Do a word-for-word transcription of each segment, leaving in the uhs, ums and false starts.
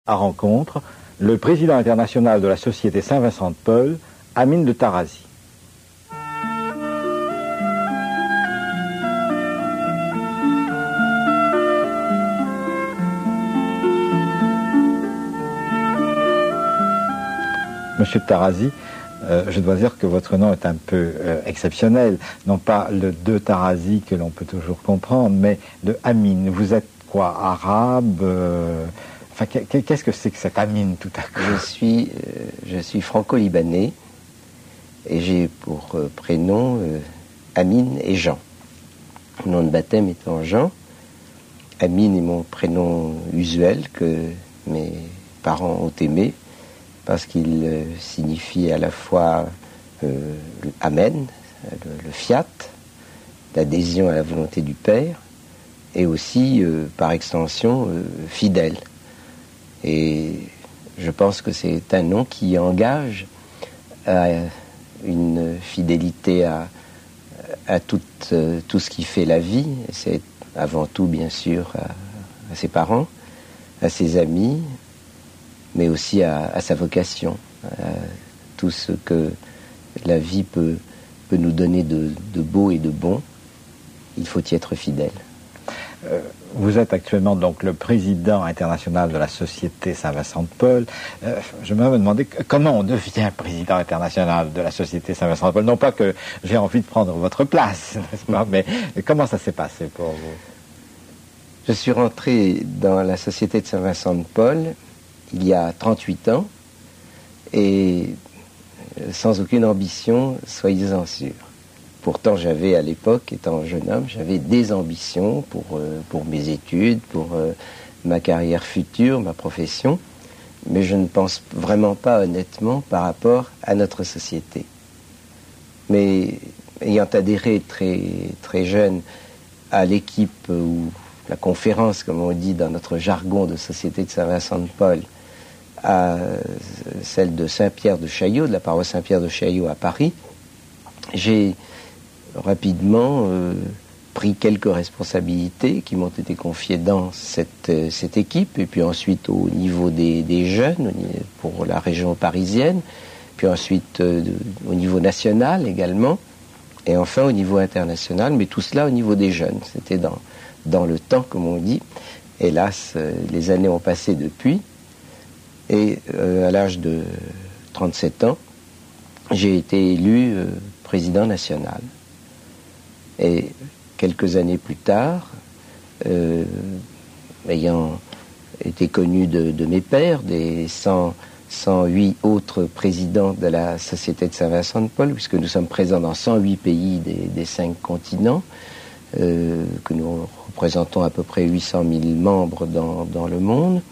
À rencontre, le président international de la Société Saint-Vincent de Paul, Amin de Tarazi. Monsieur de Tarazi, euh, je dois dire que votre nom est un peu euh, exceptionnel. Non pas le de Tarazi que l'on peut toujours comprendre, mais le Amin. Vous êtes quoi, arabe euh, Enfin, qu'est-ce que c'est que cet Amin tout à coup? Je suis, euh, je suis franco-libanais et j'ai pour euh, prénom euh, Amin et Jean. Mon nom de baptême étant Jean. Amin est mon prénom usuel que mes parents ont aimé parce qu'il euh, signifie à la fois euh, le Amen, le, le fiat, l'adhésion à la volonté du Père, et aussi, euh, par extension, euh, fidèle. Et je pense que c'est un nom qui engage à une fidélité à, à tout, euh, tout ce qui fait la vie. Et c'est avant tout, bien sûr, à, à ses parents, à ses amis, mais aussi à, à sa vocation, à tout ce que la vie peut, peut nous donner de, de beau et de bon. Il faut y être fidèle. Euh, vous êtes actuellement donc le président international de la Société Saint-Vincent de Paul. Euh, je me demandais comment on devient président international de la Société Saint-Vincent de Paul. Non pas que j'ai envie de prendre votre place, n'est-ce pas, mais comment ça s'est passé pour vous? Je suis rentré dans la Société de Saint-Vincent de Paul il y a trente-huit ans et sans aucune ambition, soyez-en sûrs. Pourtant, j'avais à l'époque, étant jeune homme, j'avais des ambitions pour, euh, pour mes études, pour euh, ma carrière future, ma profession, mais je ne pense vraiment pas honnêtement par rapport à notre société. Mais ayant adhéré très, très jeune à l'équipe ou la conférence, comme on dit dans notre jargon de Société de Saint-Vincent de Paul, à celle de Saint-Pierre de Chaillot, de la paroisse Saint-Pierre de Chaillot à Paris, j'ai rapidement euh, pris quelques responsabilités qui m'ont été confiées dans cette, euh, cette équipe, et puis ensuite au niveau des, des jeunes, pour la région parisienne, puis ensuite euh, de, au niveau national également, et enfin au niveau international, mais tout cela au niveau des jeunes. C'était dans, dans le temps, comme on dit. Hélas, euh, les années ont passé depuis, et euh, à l'âge de trente-sept ans, j'ai été élu euh, président national. Et quelques années plus tard, euh, ayant été connu de, de mes pairs, des cent, cent huit autres présidents de la Société de Saint-Vincent de Paul, puisque nous sommes présents dans cent huit pays des, des cinq continents, euh, que nous représentons à peu près huit cent mille membres dans, dans le monde,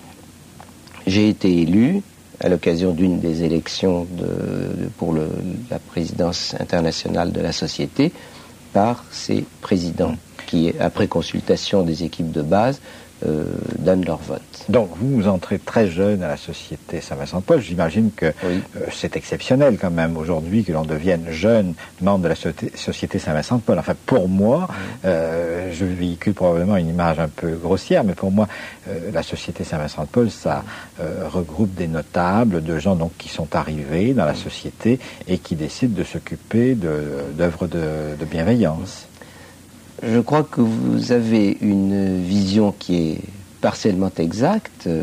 j'ai été élu à l'occasion d'une des élections de, de, pour le, la présidence internationale de la Société, par ces présidents qui, après consultation des équipes de base, euh, donnent leur vote. Donc vous, vous entrez très jeune à la Société Saint-Vincent de Paul. J'imagine que oui. euh, c'est exceptionnel quand même aujourd'hui que l'on devienne jeune membre de la Société Saint-Vincent de Paul. Enfin, pour moi, oui. euh, je véhicule probablement une image un peu grossière, mais pour moi, euh, la Société Saint-Vincent de Paul, ça euh, regroupe des notables, de gens donc qui sont arrivés dans la société et qui décident de s'occuper d'œuvres de, de bienveillance. Je crois que vous avez une vision qui est partiellement exacte, euh,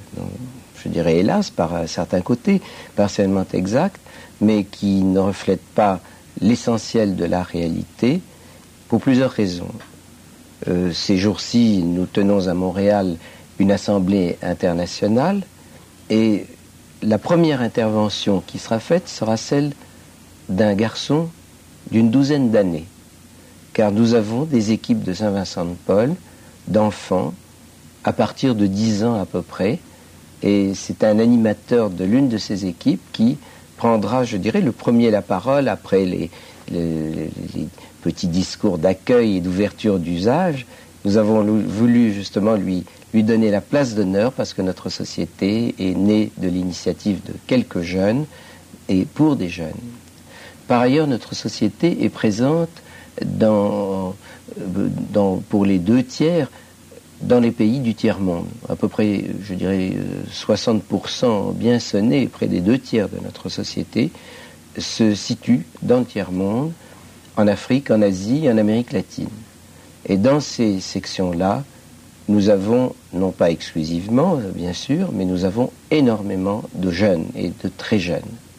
je dirais hélas par certains côtés, partiellement exacte, mais qui ne reflète pas l'essentiel de la réalité pour plusieurs raisons. Euh, ces jours-ci, nous tenons à Montréal une assemblée internationale et la première intervention qui sera faite sera celle d'un garçon d'une douzaine d'années. Car nous avons des équipes de Saint-Vincent de Paul, d'enfants, à partir de dix ans à peu près, et c'est un animateur de l'une de ces équipes qui prendra, je dirais, le premier la parole après les, les, les petits discours d'accueil et d'ouverture d'usage. Nous avons voulu justement lui, lui donner la place d'honneur parce que notre société est née de l'initiative de quelques jeunes et pour des jeunes. Par ailleurs, notre société est présente Dans, dans, pour les deux tiers dans les pays du tiers-monde. À peu près, je dirais, soixante pour cent bien sonné, près des deux tiers de notre société, se situent dans le tiers-monde, en Afrique, en Asie, en Amérique latine. Et dans ces sections-là, nous avons, non pas exclusivement, bien sûr, mais nous avons énormément de jeunes et de très jeunes.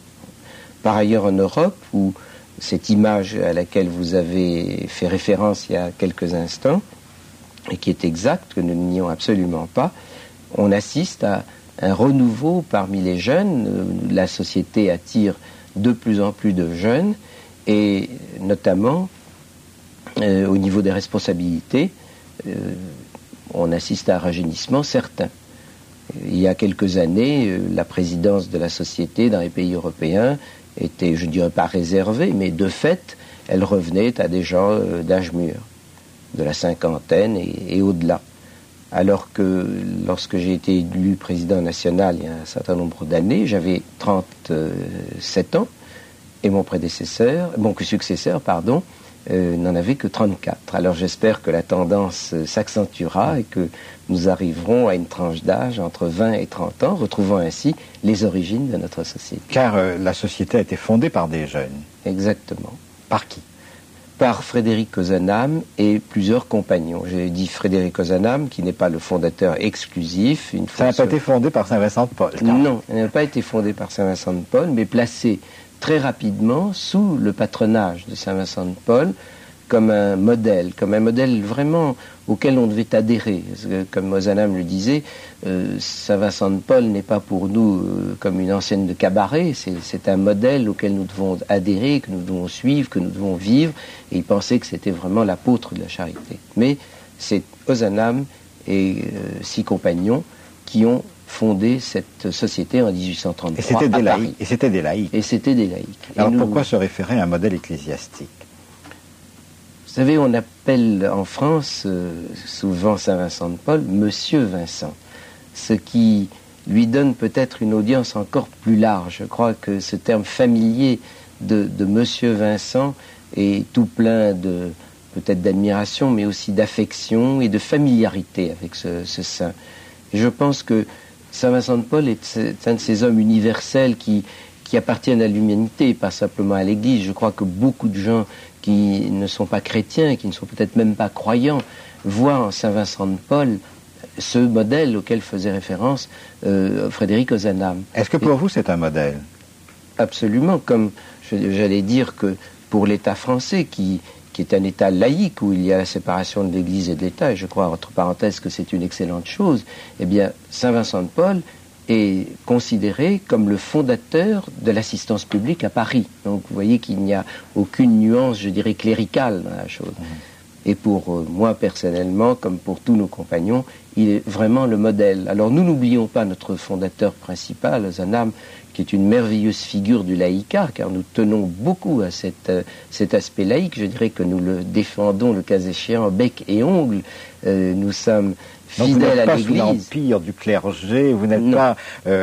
Par ailleurs, en Europe, où cette image à laquelle vous avez fait référence il y a quelques instants, et qui est exacte, que nous ne nions absolument pas, on assiste à un renouveau parmi les jeunes. La société attire de plus en plus de jeunes, et notamment euh, au niveau des responsabilités, euh, on assiste à un rajeunissement certain. Il y a quelques années, euh, la présidence de la société dans les pays européens était, je ne dirais pas réservée, mais de fait, elle revenait à des gens euh, d'âge mûr, de la cinquantaine et, et au-delà. Alors que lorsque j'ai été élu président national il y a un certain nombre d'années, j'avais trente-sept ans, et mon prédécesseur, mon successeur, pardon, euh, n'en avait que trente-quatre. Alors j'espère que la tendance euh, s'accentuera et que nous arriverons à une tranche d'âge entre vingt et trente ans, retrouvant ainsi les origines de notre société. Car euh, la société a été fondée par des jeunes. Exactement. Par qui? Par Frédéric Ozanam et plusieurs compagnons. J'ai dit Frédéric Ozanam, qui n'est pas le fondateur exclusif. Une Ça n'a pas été fondé par Saint Vincent de Paul? Non, elle n'a pas été fondée par Saint Vincent de Paul, mais placée très rapidement sous le patronage de Saint Vincent de Paul comme un modèle, comme un modèle vraiment auquel on devait adhérer. Parce que, comme Ozanam le disait, euh, Saint Vincent de Paul n'est pas pour nous euh, comme une enseigne de cabaret, c'est un modèle auquel nous devons adhérer, que nous devons suivre, que nous devons vivre, et il pensait que c'était vraiment l'apôtre de la charité. Mais c'est Ozanam et euh, six compagnons qui ont fondé cette société en dix-huit cent trente-trois. Et c'était des laïcs. Et c'était des laïcs. Et c'était des laïcs. Alors nous, pourquoi se référer à un modèle ecclésiastique? Vous savez, on appelle en France euh, souvent Saint Vincent de Paul Monsieur Vincent, ce qui lui donne peut-être une audience encore plus large. Je crois que ce terme familier de, de Monsieur Vincent est tout plein de peut-être d'admiration, mais aussi d'affection et de familiarité avec ce, ce saint. Et je pense que Saint Vincent de Paul est un de ces hommes universels qui, qui appartiennent à l'humanité, pas simplement à l'Église. Je crois que beaucoup de gens qui ne sont pas chrétiens, qui ne sont peut-être même pas croyants, voient en Saint Vincent de Paul ce modèle auquel faisait référence euh, Frédéric Ozanam. Est-ce que pour Et, vous c'est un modèle? Absolument, comme j'allais dire que pour l'État français, qui, qui est un État laïque où il y a la séparation de l'Église et de l'État, et je crois entre parenthèses que c'est une excellente chose, eh bien Saint Vincent de Paul est considéré comme le fondateur de l'assistance publique à Paris. Donc vous voyez qu'il n'y a aucune nuance, je dirais, cléricale dans la chose. Mmh. Et pour euh, moi personnellement, comme pour tous nos compagnons, il est vraiment le modèle. Alors nous n'oublions pas notre fondateur principal, Ozanam, qui est une merveilleuse figure du laïcat, car nous tenons beaucoup à cette, euh, cet aspect laïque. Je dirais que nous le défendons, le cas échéant, bec et ongle. Euh, nous sommes fidèles à l'Église. Vous n'êtes pas sous l'empire du clergé, vous n'êtes pas,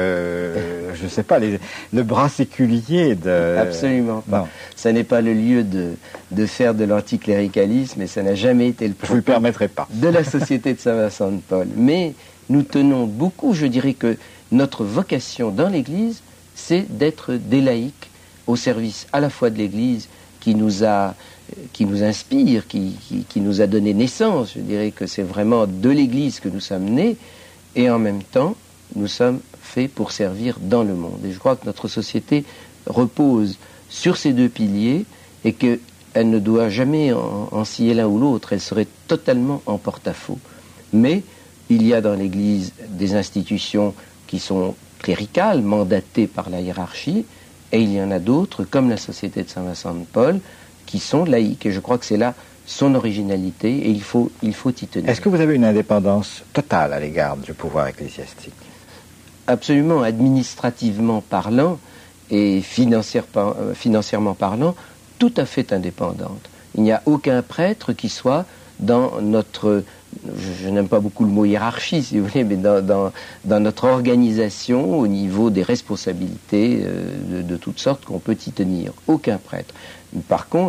euh, je ne sais pas, les, le bras séculier de... Absolument pas. Non. Ça n'est pas le lieu de, de faire de l'anticléricalisme, et ça n'a jamais été le propos. Je vous le permettrai pas. De la société de Saint Vincent de Paul. Mais nous tenons beaucoup, je dirais que notre vocation dans l'Église, c'est d'être des laïcs au service à la fois de l'Église qui nous a, qui nous inspire, qui, qui, qui nous a donné naissance. Je dirais que c'est vraiment de l'Église que nous sommes nés, et en même temps, nous sommes faits pour servir dans le monde. Et je crois que notre société repose sur ces deux piliers et qu'elle ne doit jamais en, en scier l'un ou l'autre. Elle serait totalement en porte-à-faux. Mais il y a dans l'Église des institutions qui sont cléricales, mandatées par la hiérarchie, et il y en a d'autres, comme la Société de Saint Vincent de Paul, qui sont laïques. Et je crois que c'est là son originalité, et il faut, il faut y tenir. Est-ce que vous avez une indépendance totale à l'égard du pouvoir ecclésiastique? Absolument, administrativement parlant et financière, financièrement parlant, tout à fait indépendante. Il n'y a aucun prêtre qui soit dans notre, je, je n'aime pas beaucoup le mot hiérarchie si vous voulez, mais dans, dans, dans notre organisation au niveau des responsabilités euh, de, de toutes sortes qu'on peut y tenir. Aucun prêtre. Par contre,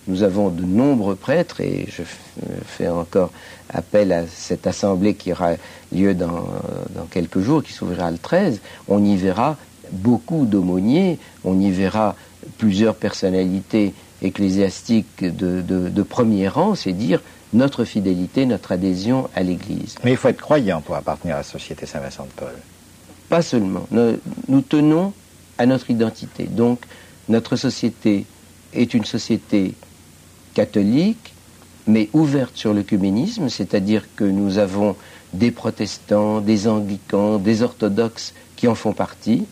nous avons de nombreux prêtres, et je fais encore appel à cette assemblée qui aura lieu dans, dans quelques jours, qui s'ouvrira le treize, on y verra beaucoup d'aumôniers, on y verra plusieurs personnalités ecclésiastiques de, de, de premier rang, c'est dire notre fidélité, notre adhésion à l'Église. Mais il faut être croyant pour appartenir à la Société Saint-Vincent de Paul. Pas seulement. Nous, nous tenons à notre identité. Donc, notre société est une société catholique, mais ouverte sur l'œcuménisme, c'est-à-dire que nous avons des protestants, des anglicans, des orthodoxes qui en font partie,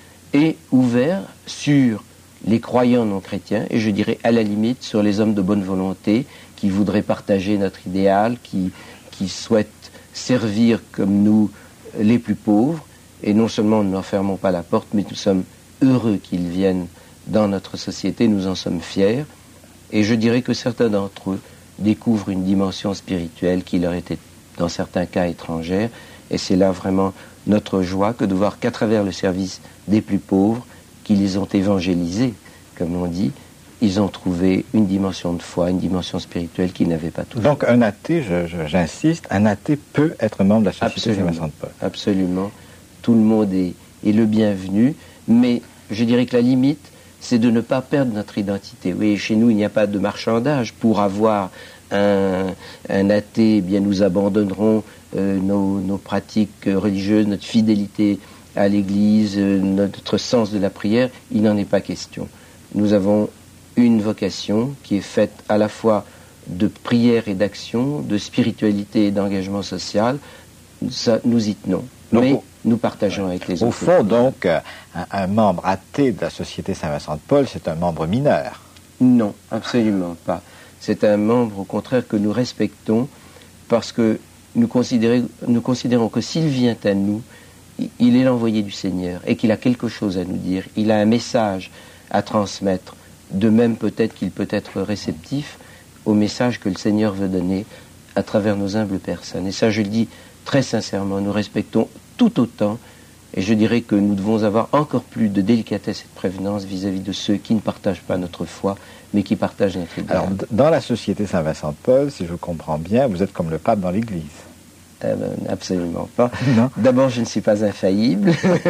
et ouvert sur les croyants non chrétiens, et je dirais à la limite sur les hommes de bonne volonté qui voudraient partager notre idéal, qui, qui souhaitent servir comme nous les plus pauvres, et non seulement nous n'enfermons pas la porte, mais nous sommes heureux qu'ils viennent dans notre société, nous en sommes fiers, et je dirais que certains d'entre eux découvrent une dimension spirituelle qui leur était dans certains cas étrangère, et c'est là vraiment notre joie que de voir qu'à travers le service des plus pauvres, qui les ont évangélisés, comme on dit, ils ont trouvé une dimension de foi, une dimension spirituelle qu'ils n'avaient pas toujours. Donc un athée, je, je, j'insiste, un athée peut être membre de la Société Saint-Vincent de Paul. Absolument. Tout le monde est, est le bienvenu, mais je dirais que la limite, c'est de ne pas perdre notre identité. Oui, chez nous, il n'y a pas de marchandage. Pour avoir un, un athée, eh bien, nous abandonnerons euh, nos, nos pratiques religieuses, notre fidélité à l'Église, euh, notre sens de la prière. Il n'en est pas question. Nous avons une vocation qui est faite à la fois de prière et d'action, de spiritualité et d'engagement social. Ça, nous y tenons. Donc, mais au, nous partageons avec les au autres. Au fond, donc, un, un membre athée de la Société Saint-Vincent de Paul, c'est un membre mineur. Non, absolument pas. C'est un membre, au contraire, que nous respectons parce que nous, nous considérons que s'il vient à nous, il est l'envoyé du Seigneur et qu'il a quelque chose à nous dire. Il a un message à transmettre. De même, peut-être qu'il peut être réceptif au message que le Seigneur veut donner à travers nos humbles personnes. Et ça, je le dis très sincèrement, nous respectons tout autant, et je dirais que nous devons avoir encore plus de délicatesse et de prévenance vis-à-vis de ceux qui ne partagent pas notre foi, mais qui partagent notre idéal. Alors, dans la Société Saint-Vincent de Paul, si je comprends bien, vous êtes comme le pape dans l'Église. Euh, absolument pas. Non. D'abord, je ne suis pas infaillible.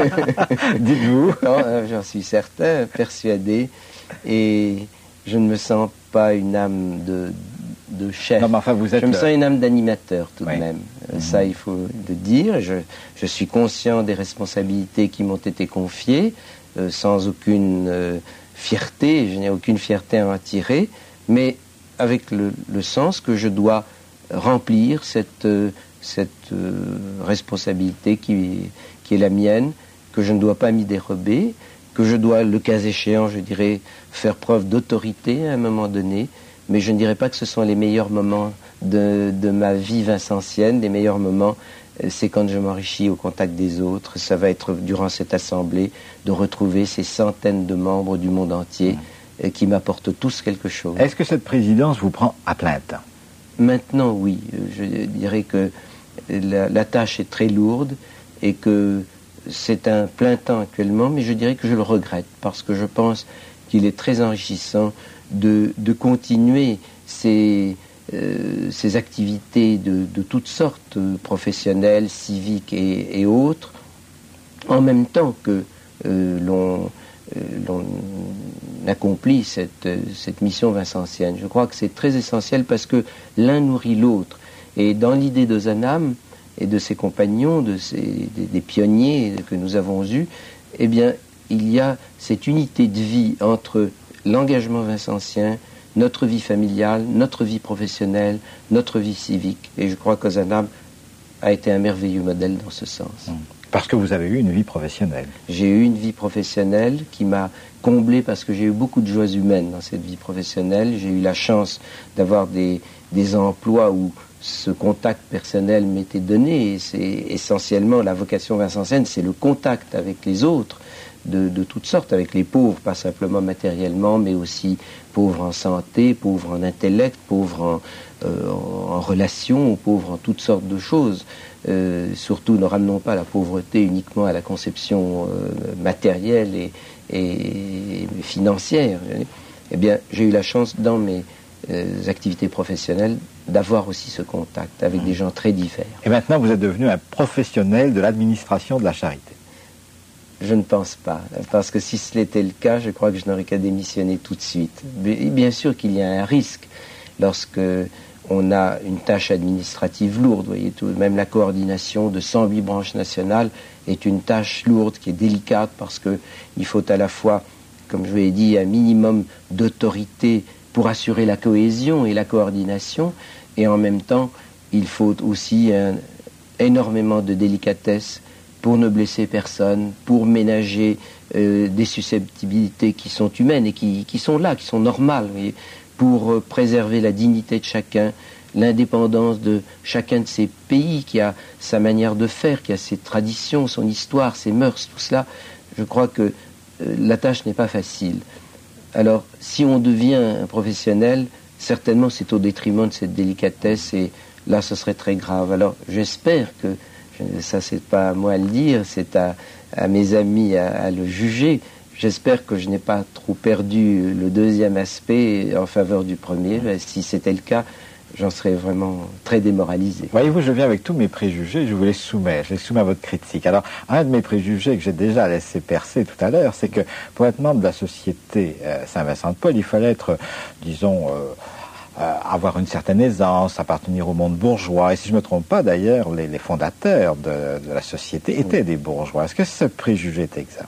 Dites-vous. Non, j'en suis certain, persuadé, et je ne me sens pas une âme de, de chef. Non, mais enfin, vous êtes je me le... sens une âme d'animateur tout oui. de même. Mmh. Ça, il faut le dire. Je, je suis conscient des responsabilités qui m'ont été confiées, euh, sans aucune euh, fierté. Je n'ai aucune fierté à en tirer, mais avec le, le sens que je dois remplir cette, euh, cette euh, responsabilité qui, qui est la mienne, que je ne dois pas m'y dérober, que je dois, le cas échéant, je dirais, faire preuve d'autorité à un moment donné, mais je ne dirais pas que ce sont les meilleurs moments de, de ma vie vincentienne. Les meilleurs moments, c'est quand je m'enrichis au contact des autres. Ça va être durant cette assemblée de retrouver ces centaines de membres du monde entier mmh. qui m'apportent tous quelque chose. Est-ce que cette présidence vous prend à plein temps? Maintenant, oui. Je dirais que la, la tâche est très lourde et que c'est un plein temps actuellement, mais je dirais que je le regrette parce que je pense qu'il est très enrichissant de, de continuer ces, euh, ces activités de, de toutes sortes, professionnelles, civiques et, et autres, en même temps que euh, l'on, euh, l'on accomplit cette, cette mission vincentienne. Je crois que c'est très essentiel parce que l'un nourrit l'autre. Et dans l'idée d'Ozanam et de ses compagnons, de ces, des, des pionniers que nous avons eus, eh bien, il y a cette unité de vie entre l'engagement vincentien, notre vie familiale, notre vie professionnelle, notre vie civique. Et je crois qu'Ozanam a été un merveilleux modèle dans ce sens. Parce que vous avez eu une vie professionnelle. J'ai eu une vie professionnelle qui m'a comblé parce que j'ai eu beaucoup de joies humaines dans cette vie professionnelle. J'ai eu la chance d'avoir des, des emplois où ce contact personnel m'était donné. Et c'est essentiellement la vocation vincentienne, c'est le contact avec les autres. De, de toutes sortes, avec les pauvres, pas simplement matériellement, mais aussi pauvres en santé, pauvres en intellect, pauvres en, euh, en, en relations, pauvres en toutes sortes de choses. Euh, surtout, ne ramenons pas la pauvreté uniquement à la conception euh, matérielle et, et, et financière. Eh bien, j'ai eu la chance dans mes euh, activités professionnelles d'avoir aussi ce contact avec mmh. des gens très divers. Et maintenant, vous êtes devenu un professionnel de l'administration de la charité. Je ne pense pas, parce que si ce l'était le cas, je crois que je n'aurais qu'à démissionner tout de suite. Bien sûr qu'il y a un risque lorsque on a une tâche administrative lourde, voyez tout. Même la coordination de cent huit branches nationales est une tâche lourde qui est délicate parce que il faut à la fois, comme je vous l'ai dit, un minimum d'autorité pour assurer la cohésion et la coordination, et en même temps, il faut aussi un, énormément de délicatesse pour ne blesser personne, pour ménager euh, des susceptibilités qui sont humaines et qui, qui sont là, qui sont normales, voyez, pour euh, préserver la dignité de chacun, l'indépendance de chacun de ces pays qui a sa manière de faire, qui a ses traditions, son histoire, ses mœurs, tout cela. Je crois que euh, la tâche n'est pas facile. Alors, si on devient un professionnel, certainement c'est au détriment de cette délicatesse et là ce serait très grave. Alors, j'espère que ça, c'est pas à moi à le dire, c'est à, à mes amis à, à le juger. J'espère que je n'ai pas trop perdu le deuxième aspect en faveur du premier. Si c'était le cas, j'en serais vraiment très démoralisé. Voyez-vous, je viens avec tous mes préjugés, je vous les soumets, je les soumets à votre critique. Alors, un de mes préjugés que j'ai déjà laissé percer tout à l'heure, c'est que pour être membre de la Société euh, Saint-Vincent-de-Paul, il fallait être, disons... Euh, Euh, avoir une certaine aisance, appartenir au monde bourgeois. Et si je ne me trompe pas, d'ailleurs, les, les fondateurs de, de la société étaient oui. des bourgeois. Est-ce que ce préjugé est exact?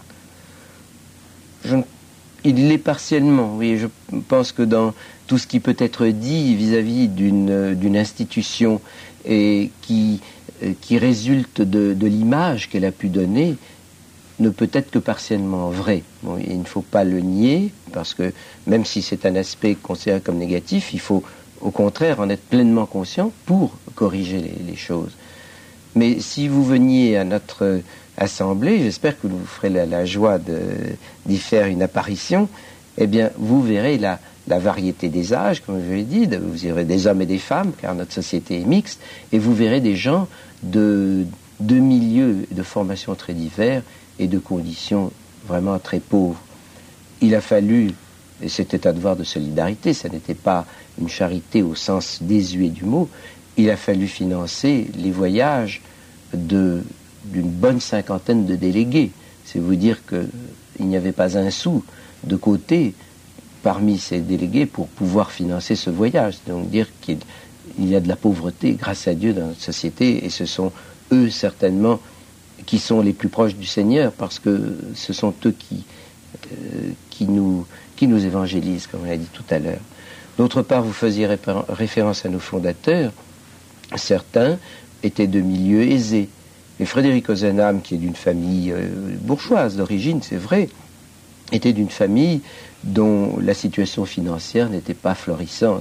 je, Il l'est partiellement, oui. Je pense que dans tout ce qui peut être dit vis-à-vis d'une, d'une institution et qui, qui résulte de, de l'image qu'elle a pu donner, ne peut être que partiellement vrai. Bon, il ne faut pas le nier, parce que même si c'est un aspect considéré comme négatif, il faut au contraire en être pleinement conscient pour corriger les, les choses. Mais si vous veniez à notre assemblée, j'espère que vous ferez la, la joie de, d'y faire une apparition, eh bien vous verrez la, la variété des âges, comme je l'ai dit, vous verrez des hommes et des femmes, car notre société est mixte, et vous verrez des gens de, de milieux de formations très divers, et de conditions vraiment très pauvres. Il a fallu, et c'était un devoir de solidarité, ça n'était pas une charité au sens désuet du mot, il a fallu financer les voyages de, d'une bonne cinquantaine de délégués. C'est vous dire qu'il n'y avait pas un sou de côté parmi ces délégués pour pouvoir financer ce voyage. C'est donc dire qu'il y a de la pauvreté, grâce à Dieu, dans notre société, et ce sont eux certainement qui sont les plus proches du Seigneur, parce que ce sont eux qui, euh, qui, nous, qui nous évangélisent, comme on l'a dit tout à l'heure. D'autre part, vous faisiez ré- référence à nos fondateurs. Certains étaient de milieux aisés. Et Frédéric Ozanam, qui est d'une famille euh, bourgeoise d'origine, c'est vrai, était d'une famille dont la situation financière n'était pas florissante.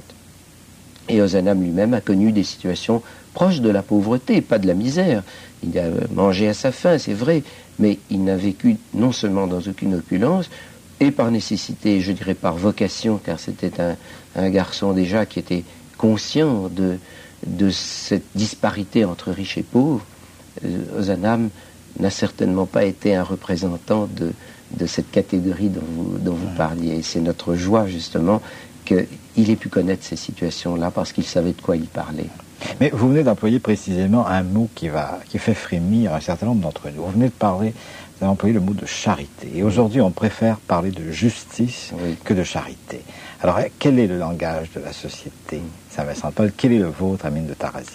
Et Ozanam lui-même a connu des situations proches de la pauvreté, pas de la misère. Il a mangé à sa faim, c'est vrai, mais il n'a vécu non seulement dans aucune opulence, et par nécessité, je dirais par vocation, car c'était un, un garçon déjà qui était conscient de, de cette disparité entre riches et pauvres. Euh, Ozanam n'a certainement pas été un représentant de, de cette catégorie dont vous, dont vous parliez. Et c'est notre joie, justement, qu'il ait pu connaître ces situations-là, parce qu'il savait de quoi il parlait. Mais vous venez d'employer précisément un mot qui, va, qui fait frémir un certain nombre d'entre nous. Vous venez de parler, vous avez employé le mot de charité. Et aujourd'hui, on préfère parler de justice oui. que de charité. Alors, quel est le langage de la société Saint-Vincent-de-Paul? Quel est le vôtre, Amine de Tarazi?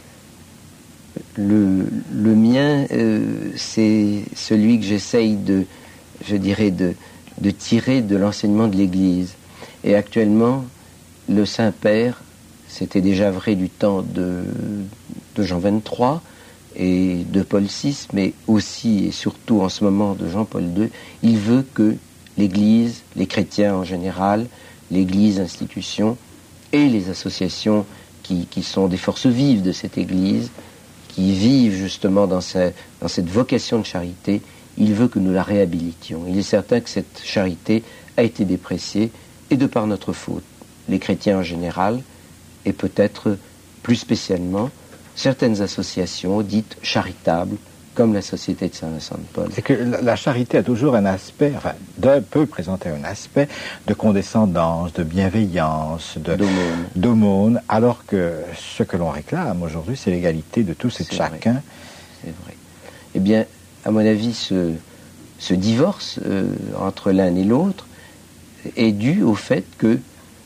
Le, le mien, euh, c'est celui que j'essaye de, je dirais, de, de tirer de l'enseignement de l'Église. Et actuellement, le Saint-Père, c'était déjà vrai du temps de, de Jean vingt-trois et de Paul six, mais aussi et surtout en ce moment de Jean-Paul deux, il veut que l'Église, les chrétiens en général, l'Église institution et les associations qui, qui sont des forces vives de cette Église, qui vivent justement dans, ce, dans cette vocation de charité, il veut que nous la réhabilitions. Il est certain que cette charité a été dépréciée, et de par notre faute. Les chrétiens en général, et peut-être plus spécialement certaines associations dites charitables comme la Société de Saint-Vincent-de-Paul. C'est que la charité a toujours un aspect, enfin, de, peut présenter un aspect de condescendance, de bienveillance, de, d'aumône. d'aumône, alors que ce que l'on réclame aujourd'hui, c'est l'égalité de tous et de C'est chacun. Vrai. C'est vrai. Eh bien, à mon avis, ce, ce divorce euh, entre l'un et l'autre est dû au fait que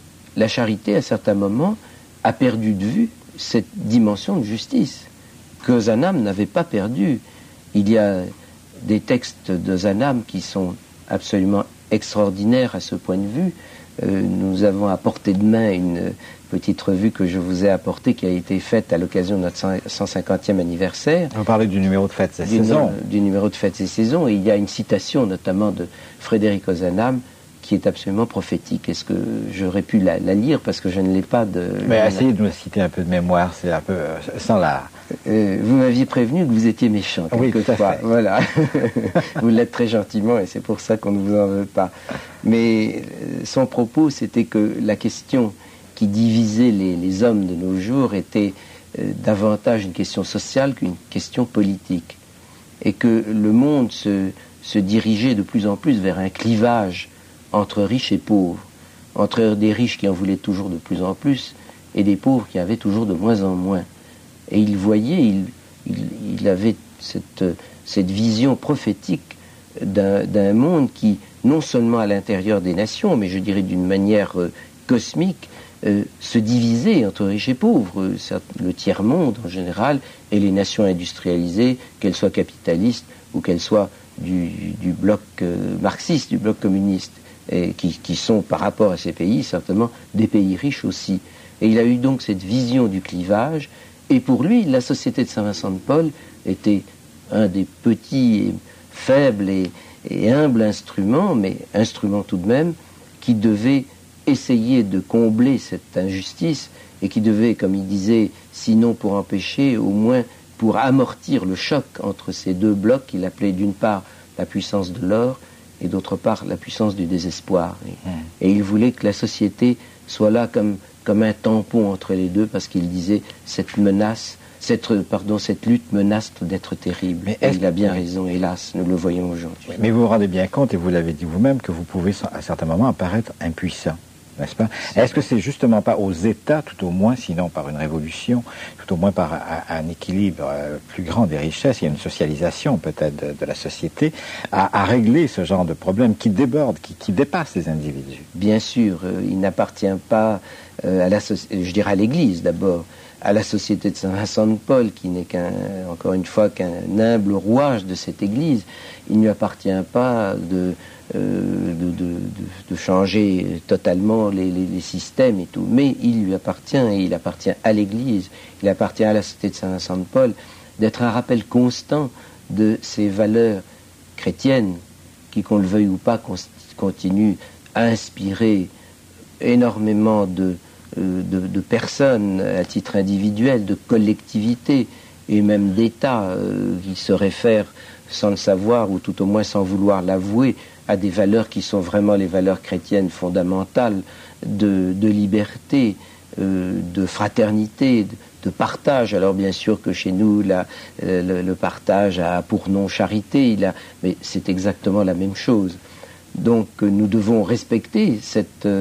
la charité, à certains moments, a perdu de vue cette dimension de justice que Ozanam n'avait pas perdue. Il y a des textes de Zanam qui sont absolument extraordinaires à ce point de vue. Euh, nous avons à portée de main une petite revue que je vous ai apportée qui a été faite à l'occasion de notre cent cinquantième anniversaire. Vous parlez du numéro de Fêtes et du, Saisons. Du numéro de Fêtes et Saisons. Et il y a une citation notamment de Frédéric Ozanam qui est absolument prophétique. Est-ce que j'aurais pu la, la lire parce que je ne l'ai pas de... Mais essayez de nous citer un peu de mémoire, c'est un peu euh, sans la... Euh, vous m'aviez prévenu que vous étiez méchant quelquefois. Oui, tout à fait. Voilà. Vous l'êtes très gentiment et c'est pour ça qu'on ne vous en veut pas. Mais euh, son propos, c'était que la question qui divisait les, les hommes de nos jours était euh, davantage une question sociale qu'une question politique. Et que le monde se, se dirigeait de plus en plus vers un clivage entre riches et pauvres, entre des riches qui en voulaient toujours de plus en plus et des pauvres qui avaient toujours de moins en moins. Et il voyait, il, il, il avait cette, cette vision prophétique d'un, d'un monde qui, non seulement à l'intérieur des nations, mais je dirais d'une manière euh, cosmique, euh, se divisait entre riches et pauvres, le tiers-monde en général, et les nations industrialisées, qu'elles soient capitalistes ou qu'elles soient du, du bloc euh, marxiste, du bloc communiste. Et qui, qui sont, par rapport à ces pays, certainement des pays riches aussi. Et il a eu donc cette vision du clivage, et pour lui, la Société de Saint-Vincent-de-Paul était un des petits, faibles et, et humbles instruments, mais instruments tout de même, qui devait essayer de combler cette injustice, et qui devait, comme il disait, sinon pour empêcher, au moins pour amortir le choc entre ces deux blocs qu'il appelait d'une part la puissance de l'or, et d'autre part la puissance du désespoir. Et, mmh. et il voulait que la société soit là comme, comme un tampon entre les deux, parce qu'il disait cette menace, cette, pardon, cette lutte menace d'être terrible. Mais et il a bien raison, hélas, nous le voyons aujourd'hui. Mais vous vous rendez bien compte, et vous l'avez dit vous-même, que vous pouvez à certains moments apparaître impuissant. N'est-ce pas? Est-ce que c'est justement pas aux États, tout au moins, sinon par une révolution, tout au moins par un, un équilibre euh, plus grand des richesses, il y a une socialisation peut-être de, de la société, à, à régler ce genre de problème qui déborde, qui, qui dépasse les individus? Bien sûr, euh, il n'appartient pas euh, à la, je dirais à l'Église d'abord, à la Société de Saint-Vincent-de-Paul, qui n'est qu'un, encore une fois, qu'un humble rouage de cette Église. Il ne lui appartient pas de Euh, de, de, de, de changer totalement les, les, les systèmes et tout. Mais il lui appartient, et il appartient à l'Église, il appartient à la Société de Saint-Vincent-de-Paul, d'être un rappel constant de ces valeurs chrétiennes qui, qu'on le veuille ou pas, continuent à inspirer énormément de, euh, de, de personnes à titre individuel, de collectivités et même d'États euh, qui se réfèrent sans le savoir, ou tout au moins sans vouloir l'avouer, à des valeurs qui sont vraiment les valeurs chrétiennes fondamentales de, de liberté, euh, de fraternité, de, de partage. Alors bien sûr que chez nous, la, le, le partage a pour nom charité, il a, mais c'est exactement la même chose. Donc nous devons respecter cette, euh,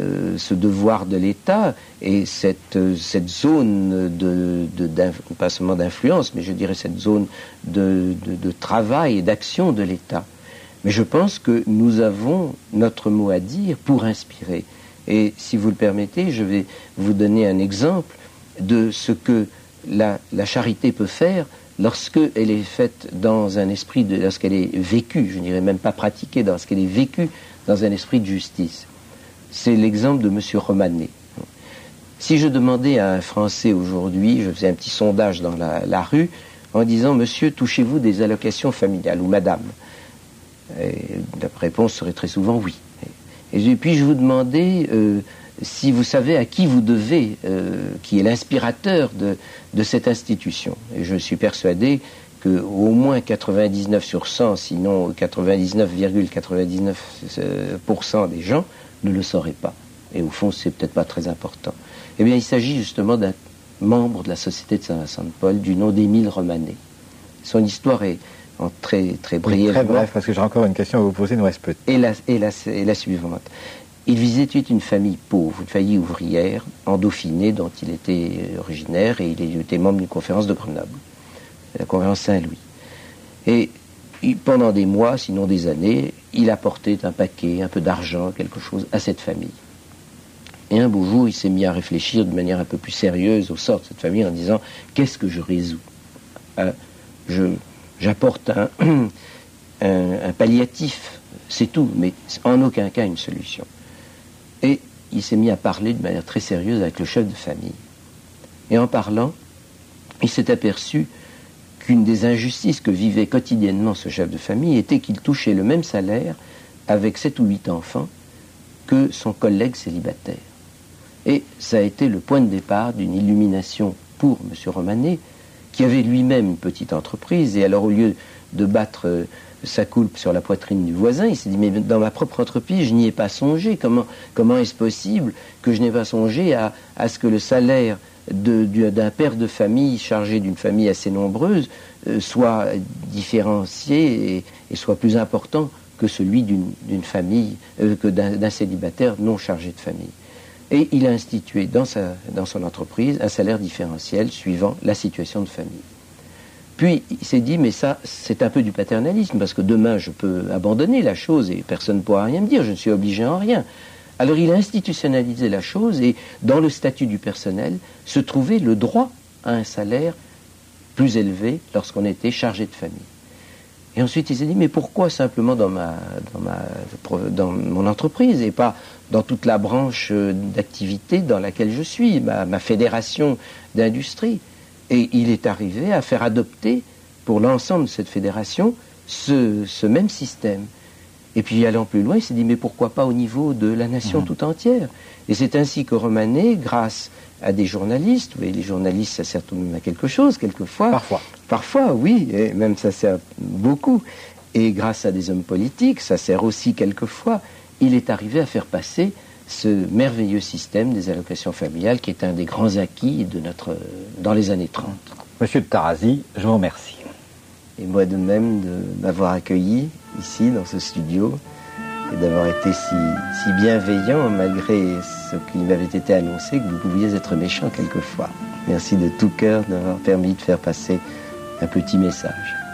ce devoir de l'État et cette, cette zone, de, de, pas seulement d'influence, mais je dirais cette zone de, de, de travail et d'action de l'État. Mais je pense que nous avons notre mot à dire pour inspirer. Et si vous le permettez, je vais vous donner un exemple de ce que la, la charité peut faire lorsqu'elle est faite dans un esprit de... lorsqu'elle est vécue, je ne dirais même pas pratiquée, lorsqu'elle est vécue dans un esprit de justice. C'est l'exemple de M. Romanet. Si je demandais à un Français aujourd'hui, je faisais un petit sondage dans la, la rue, en disant « Monsieur, touchez-vous des allocations familiales » ou « Madame ». Et la réponse serait très souvent oui. Et puis je vous demandais euh, si vous savez à qui vous devez, euh, qui est l'inspirateur de, de cette institution. Et je suis persuadé qu'au moins quatre-vingt-dix-neuf sur cent, sinon quatre-vingt-dix-neuf virgule quatre-vingt-dix-neuf pour cent des gens ne le sauraient pas. Et au fond, c'est peut-être pas très important. Eh bien, il s'agit justement d'un membre de la Société de Saint-Vincent-de-Paul du nom d'Émile Romanet. son histoire est en très, très brièvement. Très bref, parce que j'ai encore une question à vous poser, il nous reste peu de temps. Et la, et la, et la suivante. Il visitait une famille pauvre, une famille ouvrière, en Dauphiné, dont il était originaire, et il était membre d'une conférence de Grenoble, la conférence Saint-Louis. Et il, pendant des mois, sinon des années, il apportait un paquet, un peu d'argent, quelque chose, à cette famille. Et un beau jour, il s'est mis à réfléchir de manière un peu plus sérieuse au sort de cette famille en disant « Qu'est-ce que je résous euh, je, J'apporte un, un, un palliatif, c'est tout, mais en aucun cas une solution. » Et il s'est mis à parler de manière très sérieuse avec le chef de famille. Et en parlant, il s'est aperçu qu'une des injustices que vivait quotidiennement ce chef de famille était qu'il touchait le même salaire avec sept ou huit enfants que son collègue célibataire. Et ça a été le point de départ d'une illumination pour M. Romanet, qui avait lui-même une petite entreprise, et alors au lieu de battre euh, sa coulpe sur la poitrine du voisin, il s'est dit, mais dans ma propre entreprise, je n'y ai pas songé. Comment, comment est-ce possible que je n'ai pas songé à, à ce que le salaire de, de, d'un père de famille chargé d'une famille assez nombreuse euh, soit différencié et, et soit plus important que celui d'une, d'une famille, euh, que d'un, d'un célibataire non chargé de famille. Et il a institué dans, sa, dans son entreprise un salaire différentiel suivant la situation de famille. Puis il s'est dit, mais ça, c'est un peu du paternalisme, parce que demain je peux abandonner la chose et personne ne pourra rien me dire, je ne suis obligé en rien. Alors il a institutionnalisé la chose, et dans le statut du personnel se trouvait le droit à un salaire plus élevé lorsqu'on était chargé de famille. Et ensuite il s'est dit, mais pourquoi simplement dans, ma, dans, ma, dans mon entreprise et pas dans toute la branche d'activité dans laquelle je suis, ma, ma fédération d'industrie. Et il est arrivé à faire adopter pour l'ensemble de cette fédération ce, ce même système. Et puis allant plus loin, il s'est dit, mais pourquoi pas au niveau de la nation mmh. tout entière? Et c'est ainsi que Romanet, grâce à des journalistes, vous voyez, les journalistes, ça sert tout de même à quelque chose, quelquefois. Parfois. Parfois, oui, et même ça sert beaucoup. Et grâce à des hommes politiques, ça sert aussi quelquefois. Il est arrivé à faire passer ce merveilleux système des allocations familiales qui est un des grands acquis de notre, dans les années trente. Monsieur de Tarazi, je vous remercie. Et moi de même de m'avoir accueilli ici dans ce studio et d'avoir été si, si bienveillant malgré ce qui m'avait été annoncé, que vous pouviez être méchant quelquefois. Merci de tout cœur d'avoir permis de faire passer un petit message.